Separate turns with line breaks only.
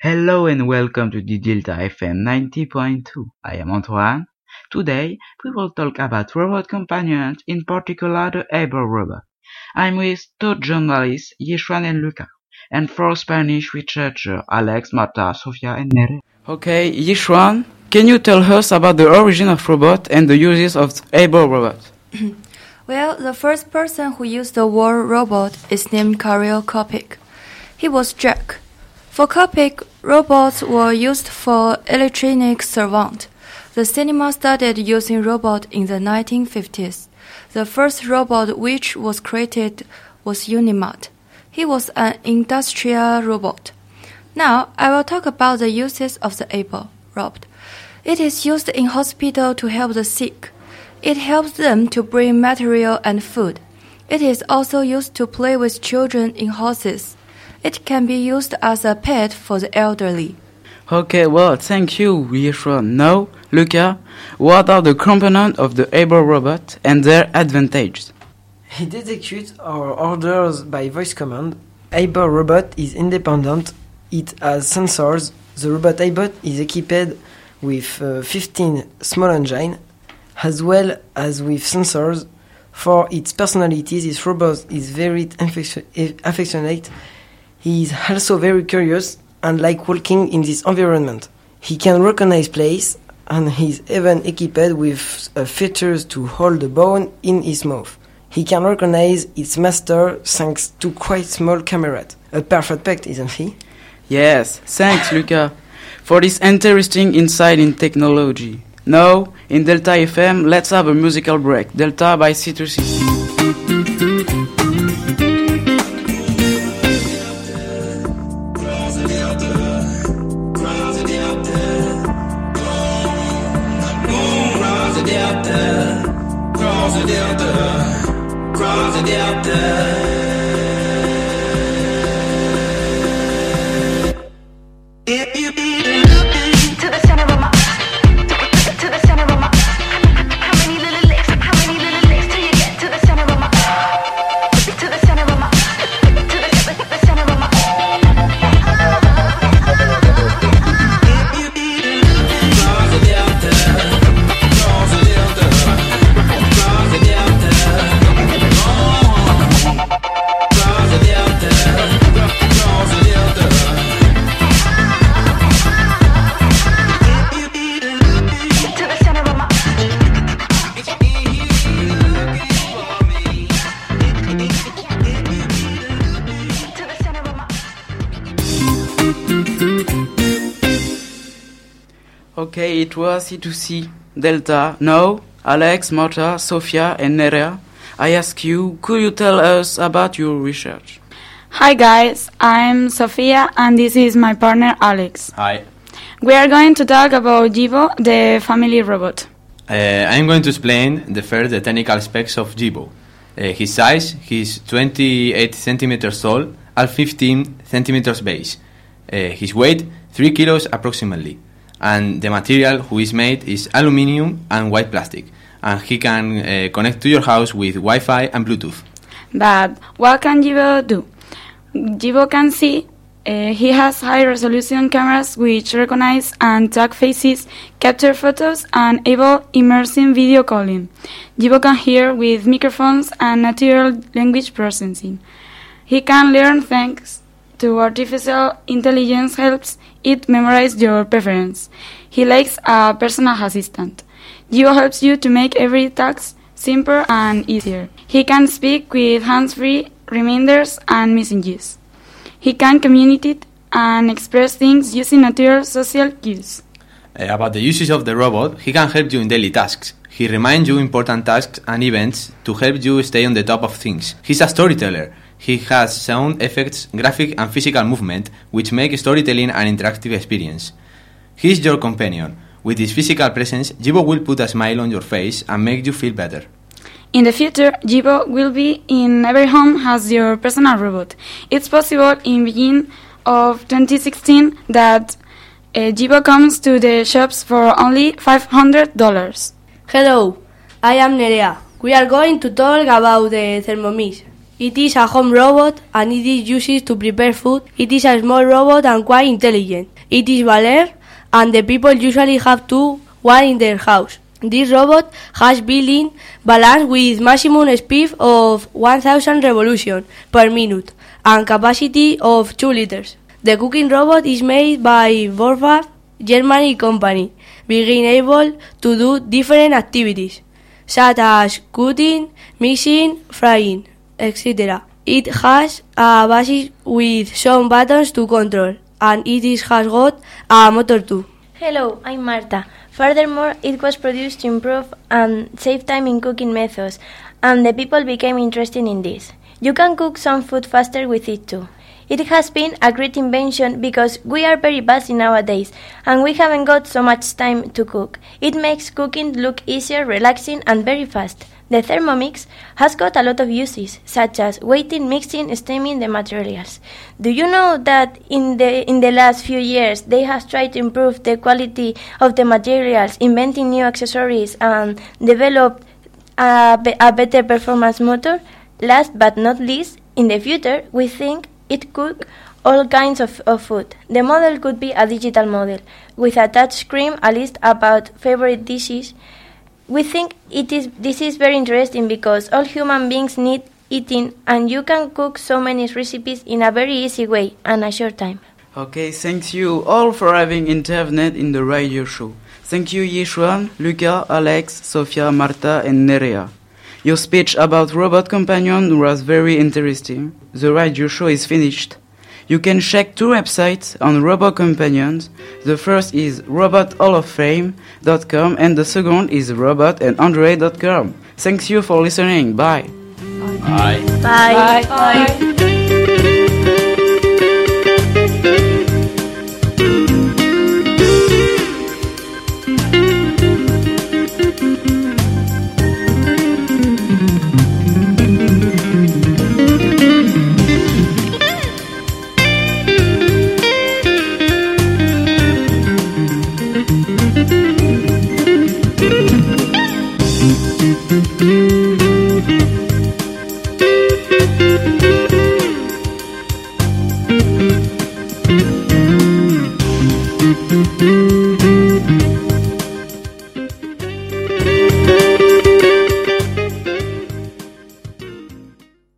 Hello and welcome to the Delta FM 90.2. I am Antoine. Today, we will talk about robot companions, in particular the Able robot. I'm with two journalists, Yishuan and Luca, and four Spanish researchers, Alex, Marta, Sofia, and Nere. Okay, Yishuan, can you tell us about the origin of robot and the uses of Able robot?
Well, the first person who used the word robot is named Karel Kopic. He was Czech. For Kopic, robots were used for electronic servant. The cinema started using robots in the 1950s. The first robot which was created was Unimat. He was an industrial robot. Now, I will talk about the uses of the Able robot. It is used in hospital to help the sick. It helps them to bring material and food. It is also used to play with children in houses. It can be used as a pet for the elderly.
Okay, well, thank you, Yishuan. Now, Luca, what are the components of the Able robot and their advantages?
It executes our orders by voice command. Able robot is independent. It has sensors. The robot Able is equipped with 15 small engines, as well as with sensors. For its personality, this robot is very affectionate. He is also very curious and like walking in this environment. He can recognize place and he is even equipped with features to hold the bone in his mouth. He can recognize its master thanks to quite small camera. A perfect pet, isn't he?
Yes, thanks, Luca, for this interesting insight in technology. Now, in Delta FM, let's have a musical break. Delta by C2C. Okay, it was C2C Delta. Now, Alex, Marta, Sofia, and Nerea, I ask you, could you tell us about your research?
Hi guys, I'm Sofia and this is my partner Alex.
Hi.
We are going to talk about Jibo, the family robot.
I'm going to explain the technical specs of Jibo. His size, he's 28 centimeters tall and 15 centimeters base. His weight, 3 kilos approximately. And the material who is made is aluminium and white plastic. And he can connect to your house with Wi-Fi and Bluetooth.
But what can Jibo do? Jibo can see. He has high-resolution cameras which recognize and tag faces, capture photos, and enable immersive video calling. Jibo can hear with microphones and natural language processing. He can learn thanks to artificial intelligence helps it memorize your preference. He likes a personal assistant. Jibo helps you to make every task simpler and easier. He can speak with hands-free reminders and messages. He can communicate and express things using natural social cues.
About the uses of the robot, he can help you in daily tasks. He reminds you important tasks and events to help you stay on the top of things. He's a storyteller. He has sound effects, graphic and physical movement, which make storytelling an interactive experience. He is your companion. With his physical presence, Jibo will put a smile on your face and make you feel better.
In the future, Jibo will be in every home as your personal robot. It's possible in beginning of 2016 that Jibo comes to the shops for only $500.
Hello, I am Nerea. We are going to talk about the Thermomix. It is a home robot and it is used to prepare food. It is a small robot and quite intelligent. It is Valer, and the people usually have one in their house. This robot has built-in balance with maximum speed of 1000 revolutions per minute and capacity of 2 liters. The cooking robot is made by Vorfab, Germany company, being able to do different activities, such as cutting, mixing, frying, etc. It has a base with some buttons to control, and has got a motor too.
Hello, I'm Marta. Furthermore, it was produced to improve and save time in cooking methods, and the people became interested in this. You can cook some food faster with it too. It has been a great invention because we are very busy nowadays and we haven't got so much time to cook. It makes cooking look easier, relaxing and very fast. The Thermomix has got a lot of uses, such as weighting, mixing, steaming the materials. Do you know that in the last few years they have tried to improve the quality of the materials, inventing new accessories and developed a better performance motor? Last but not least, in the future we think it could all kinds of food. The model could be a digital model with a touch screen, a list about favorite dishes. We think this is very interesting because all human beings need eating and you can cook so many recipes in a very easy way and a short time.
Okay, thanks you all for having intervened in the radio show. Thank you Yishuan, Luca, Alex, Sofia, Marta and Nerea. Your speech about Robot Companion was very interesting. The radio show is finished. You can check 2 websites on Robot Companions. The first is robothalloffame.com and the second is robotandandroid.com. Thanks you for listening. Bye.
Bye.
Bye. Bye. Bye.